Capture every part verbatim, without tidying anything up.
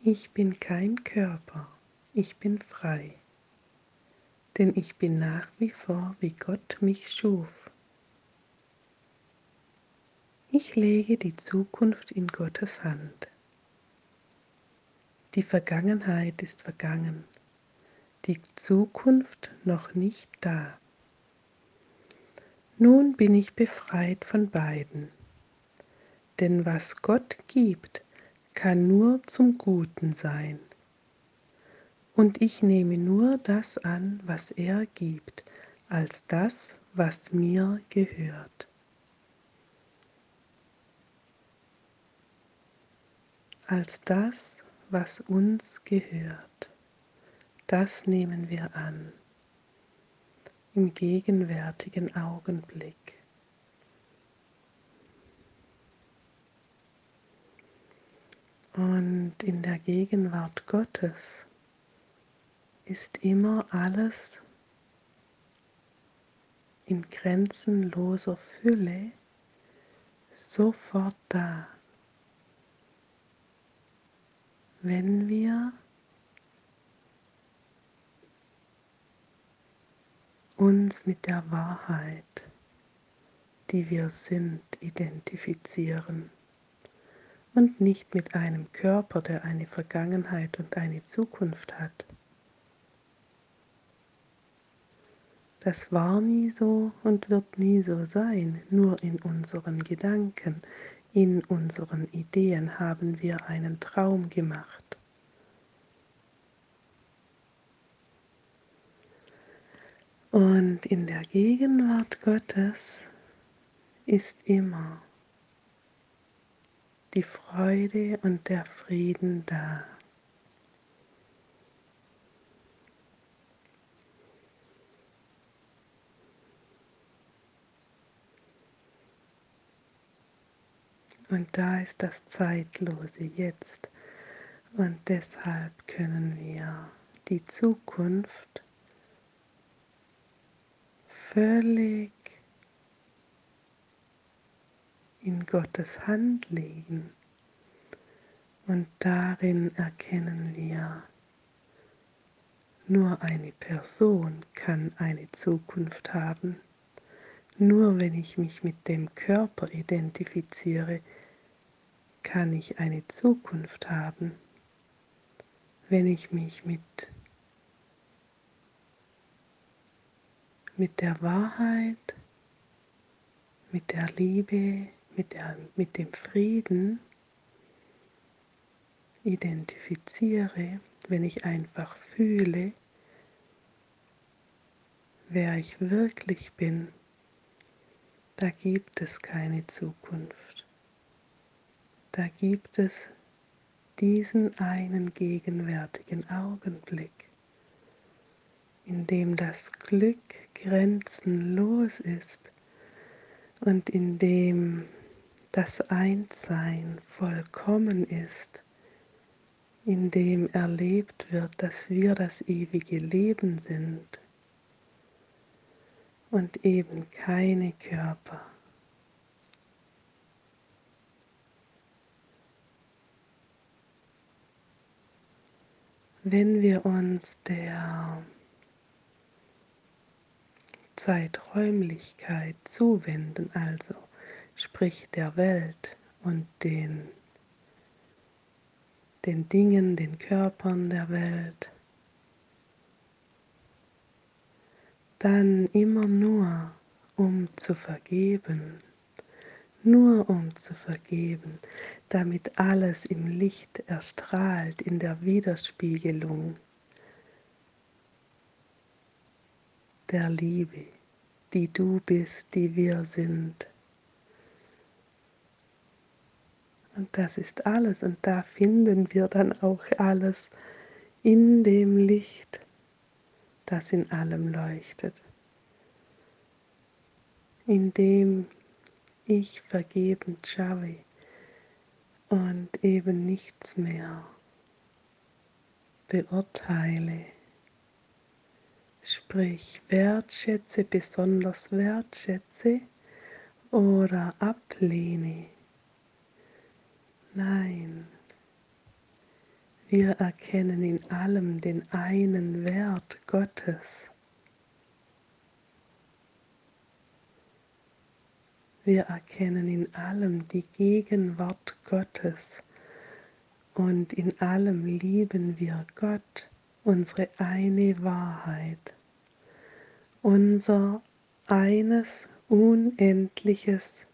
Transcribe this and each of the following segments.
Ich bin kein Körper, ich bin frei, denn ich bin nach wie vor, wie Gott mich schuf. Ich lege die Zukunft in Gottes Hand. Die Vergangenheit ist vergangen, die Zukunft noch nicht da. Nun bin ich befreit von beiden, denn was Gott gibt, kann nur zum Guten sein. Und ich nehme nur das an, was er gibt, als das, was mir gehört. Als das, was uns gehört. Das nehmen wir an, im gegenwärtigen Augenblick. Und in der Gegenwart Gottes ist immer alles in grenzenloser Fülle sofort da, wenn wir uns mit der Wahrheit, die wir sind, identifizieren und nicht mit einem Körper, der eine Vergangenheit und eine Zukunft hat. Das war nie so und wird nie so sein, nur in unseren Gedanken, in unseren Ideen haben wir einen Traum gemacht. Und in der Gegenwart Gottes ist immer die Freude und der Frieden da. Und da ist das zeitlose Jetzt. Und deshalb können wir die Zukunft völlig in Gottes Hand legen. Und darin erkennen wir, nur eine Person kann eine Zukunft haben. Nur wenn ich mich mit dem Körper identifiziere, kann ich eine Zukunft haben. Wenn ich mich mit, mit der Wahrheit, mit der Liebe, mit, der, mit dem Frieden identifiziere, wenn ich einfach fühle, wer ich wirklich bin, da gibt es keine Zukunft. Da gibt es diesen einen gegenwärtigen Augenblick, in dem das Glück grenzenlos ist und in dem das Einssein vollkommen ist, in dem erlebt wird, dass wir das ewige Leben sind und eben keine Körper. Wenn wir uns der Zeiträumlichkeit zuwenden, also sprich der Welt und den, den Dingen, den Körpern der Welt, dann immer nur um zu vergeben, nur um zu vergeben, damit alles im Licht erstrahlt, in der Widerspiegelung der Liebe, die du bist, die wir sind. Und das ist alles und da finden wir dann auch alles in dem Licht, das in allem leuchtet, in dem ich vergebend schaue und eben nichts mehr beurteile. Sprich, wertschätze, besonders wertschätze oder ablehne. Nein, Wir erkennen in allem den einen Wert Gottes. Wir erkennen in allem die Gegenwart Gottes und in allem lieben wir Gott, unsere eine Wahrheit, unser eines unendliches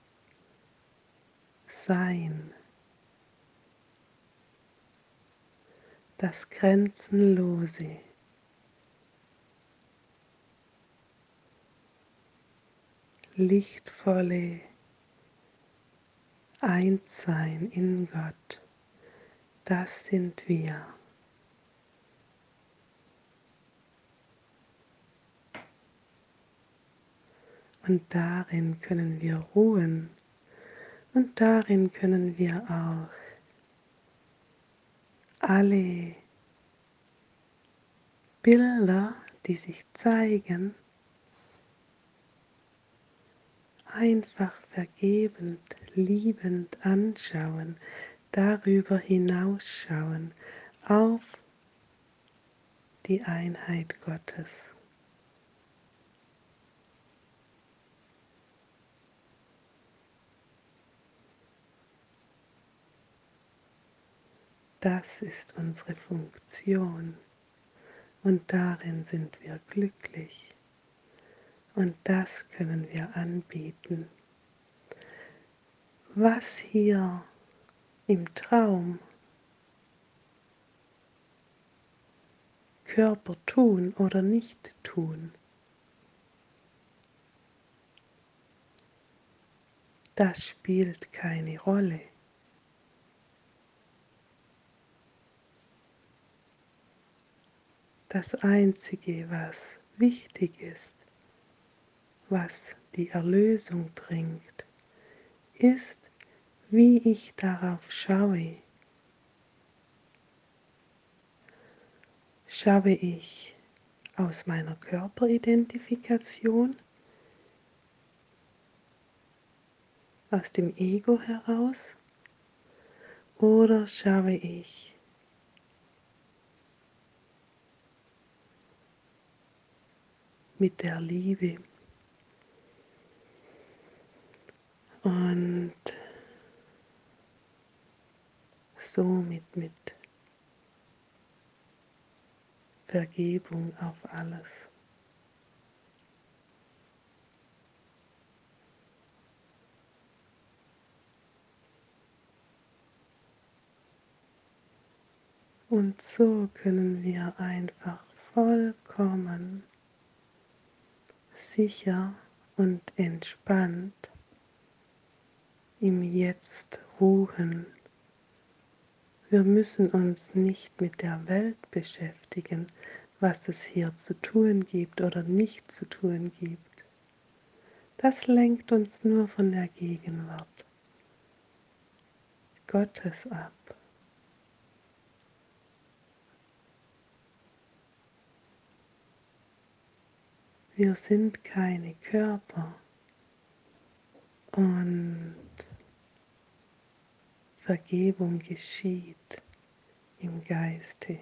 Sein, das Grenzenlose, lichtvolle Einssein in Gott, das sind wir. Und darin können wir ruhen und darin können wir auch alle Bilder, die sich zeigen, einfach vergebend, liebend anschauen, darüber hinausschauen auf die Einheit Gottes. Das ist unsere Funktion und darin sind wir glücklich und das können wir anbieten. Was hier im Traum Körper tun oder nicht tun, das spielt keine Rolle. Das Einzige, was wichtig ist, was die Erlösung bringt, ist, wie ich darauf schaue. Schaue ich aus meiner Körperidentifikation, aus dem Ego heraus, oder schaue ich mit der Liebe und somit mit Vergebung auf alles. Und so können wir einfach vollkommen sicher und entspannt im Jetzt ruhen. Wir müssen uns nicht mit der Welt beschäftigen, was es hier zu tun gibt oder nicht zu tun gibt. Das lenkt uns nur von der Gegenwart Gottes ab. Wir sind keine Körper und Vergebung geschieht im Geiste.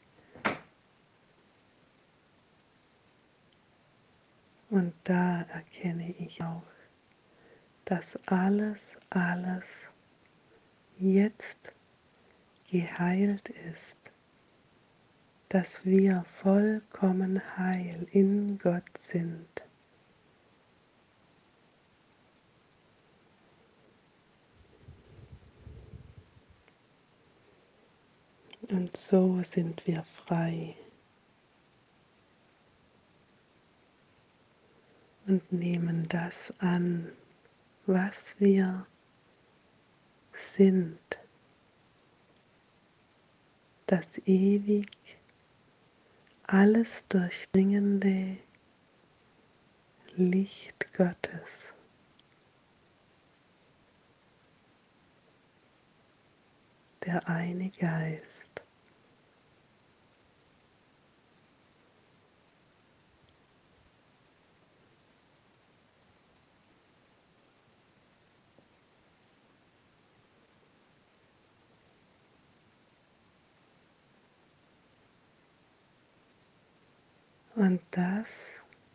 Und da erkenne ich auch, dass alles, alles jetzt geheilt ist, dass wir vollkommen heil in Gott sind. Und so sind wir frei und nehmen das an, was wir sind, das ewig alles durchdringende Licht Gottes. Der eine Geist. Und das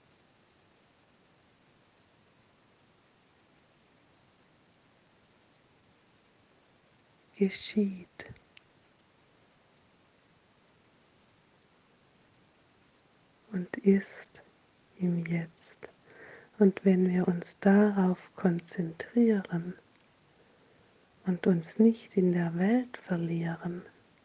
geschieht. Und ist im Jetzt. Und wenn wir uns darauf konzentrieren und uns nicht in der Welt verlieren,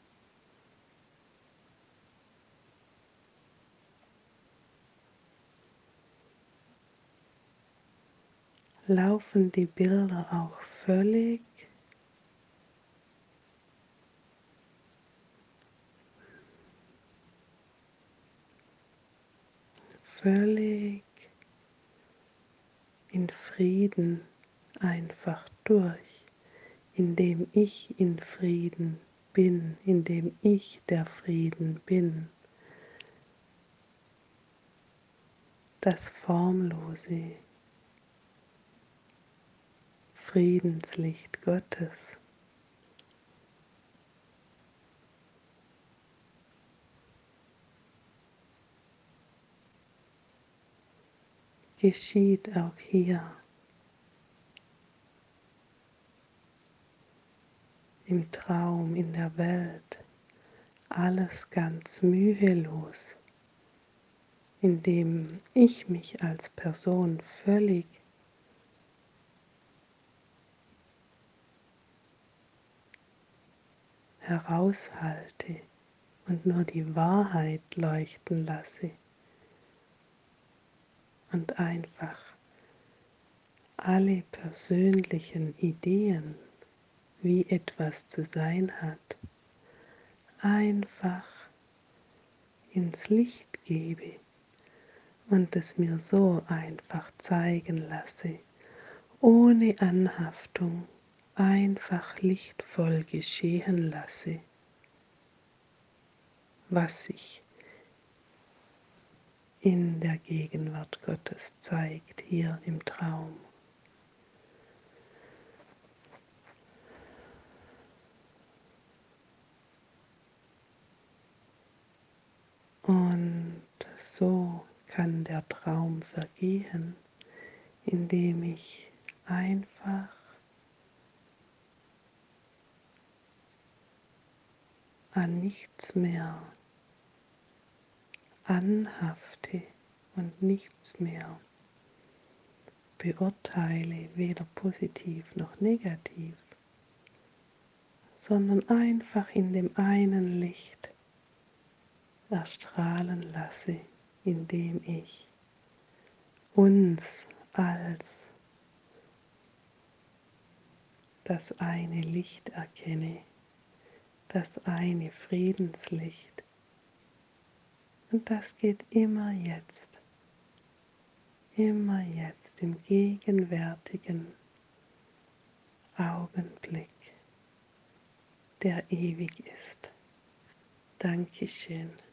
laufen die Bilder auch völlig völlig in Frieden einfach durch, indem ich in Frieden bin, indem ich der Frieden bin, das formlose Friedenslicht Gottes. Geschieht auch hier im Traum, in der Welt, alles ganz mühelos, indem ich mich als Person völlig heraushalte und nur die Wahrheit leuchten lasse und einfach alle persönlichen Ideen, wie etwas zu sein hat, einfach ins Licht gebe und es mir so einfach zeigen lasse, ohne Anhaftung, einfach lichtvoll geschehen lasse, was sich in der Gegenwart Gottes zeigt, hier im Traum. Und so kann der Traum vergehen, indem ich einfach an nichts mehr anhafte und nichts mehr beurteile, weder positiv noch negativ, sondern einfach in dem einen Licht erstrahlen lasse, indem ich uns als das eine Licht erkenne, das eine Friedenslicht. Und das geht immer jetzt, immer jetzt im gegenwärtigen Augenblick, der ewig ist. Dankeschön.